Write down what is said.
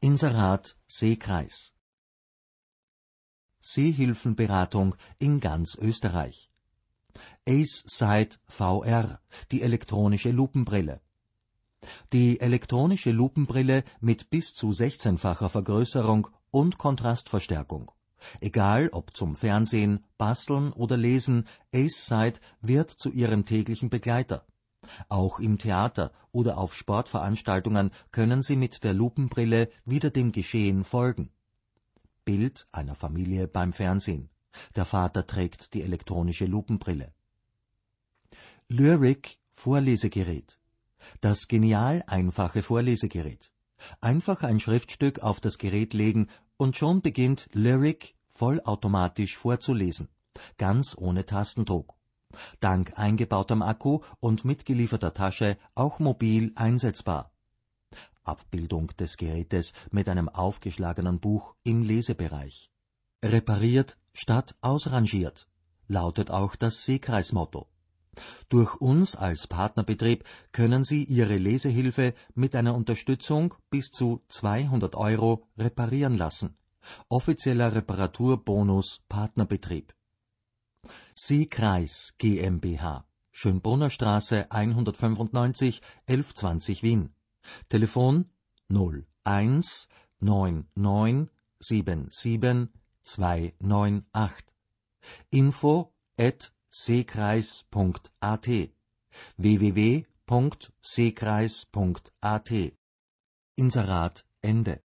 Inserat Seekreis. Seehilfenberatung in ganz Österreich. AceSight VR, die elektronische Lupenbrille. Die elektronische Lupenbrille mit bis zu 16-facher Vergrößerung und Kontrastverstärkung. Egal ob zum Fernsehen, Basteln oder Lesen, AceSight wird zu Ihrem täglichen Begleiter. Auch im Theater oder auf Sportveranstaltungen können Sie mit der Lupenbrille wieder dem Geschehen folgen. Bild einer Familie beim Fernsehen. Der Vater trägt die elektronische Lupenbrille. Lyric Vorlesegerät. Das genial einfache Vorlesegerät. Einfach ein Schriftstück auf das Gerät legen und schon beginnt Lyric vollautomatisch vorzulesen, ganz ohne Tastendruck. Dank eingebautem Akku und mitgelieferter Tasche auch mobil einsetzbar. Abbildung des Gerätes mit einem aufgeschlagenen Buch im Lesebereich. Repariert statt ausrangiert, lautet auch das Seekreismotto. Durch uns als Partnerbetrieb können Sie Ihre Lesehilfe mit einer Unterstützung bis zu 200 € reparieren lassen. Offizieller Reparaturbonus Partnerbetrieb. Seekreis GmbH, Schönbrunner Straße 195, 1120 Wien. Telefon 01 99 77 298. info@seekreis.at www.seekreis.at. Inserat Ende.